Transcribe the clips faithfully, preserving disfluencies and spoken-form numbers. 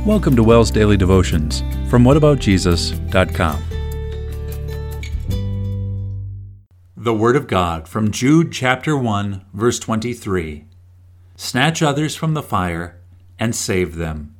Welcome to WELS Daily Devotions from what about jesus dot com. The Word of God from Jude chapter one, verse twenty-three. Snatch others from the fire and save them.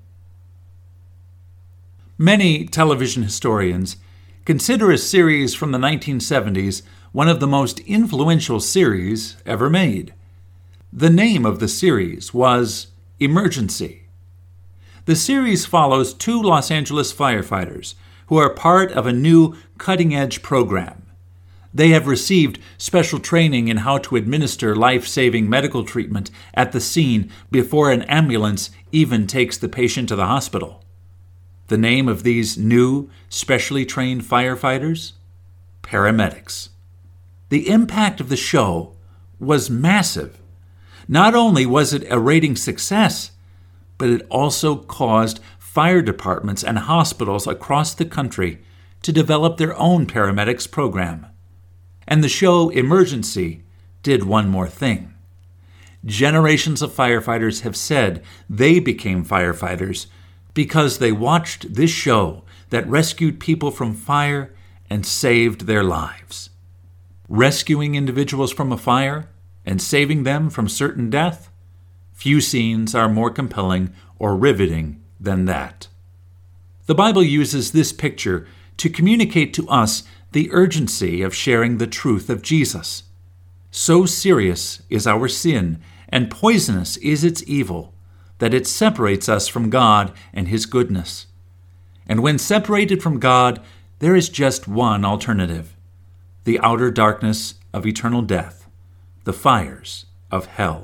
Many television historians consider a series from the nineteen seventies one of the most influential series ever made. The name of the series was Emergency. The series follows two Los Angeles firefighters who are part of a new cutting-edge program. They have received special training in how to administer life-saving medical treatment at the scene before an ambulance even takes the patient to the hospital. The name of these new, specially trained firefighters? Paramedics. The impact of the show was massive. Not only was it a rating success, but it also caused fire departments and hospitals across the country to develop their own paramedics program. And the show Emergency did one more thing. Generations of firefighters have said they became firefighters because they watched this show that rescued people from fire and saved their lives. Rescuing individuals from a fire and saving them from certain death? Few scenes are more compelling or riveting than that. The Bible uses this picture to communicate to us the urgency of sharing the truth of Jesus. So serious is our sin and poisonous is its evil that it separates us from God and His goodness. And when separated from God, there is just one alternative: the outer darkness of eternal death, the fires of hell.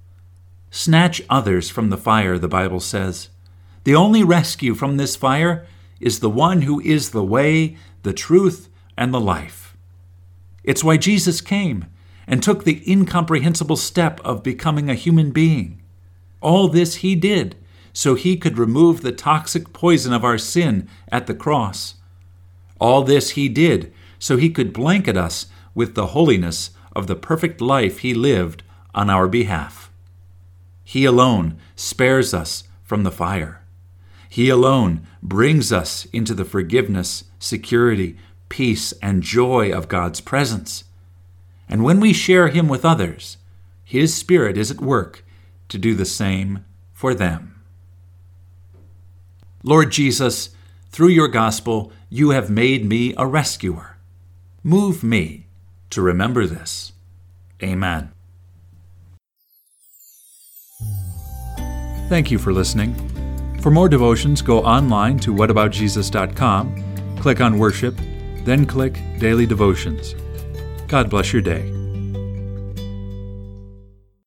Snatch others from the fire, the Bible says. The only rescue from this fire is the one who is the way, the truth, and the life. It's why Jesus came and took the incomprehensible step of becoming a human being. All this He did so He could remove the toxic poison of our sin at the cross. All this He did so He could blanket us with the holiness of the perfect life He lived on our behalf. He alone spares us from the fire. He alone brings us into the forgiveness, security, peace, and joy of God's presence. And when we share Him with others, His Spirit is at work to do the same for them. Lord Jesus, through your gospel, you have made me a rescuer. Move me to remember this. Amen. Thank you for listening. For more devotions, go online to what about jesus dot com, click on Worship, then click Daily Devotions. God bless your day.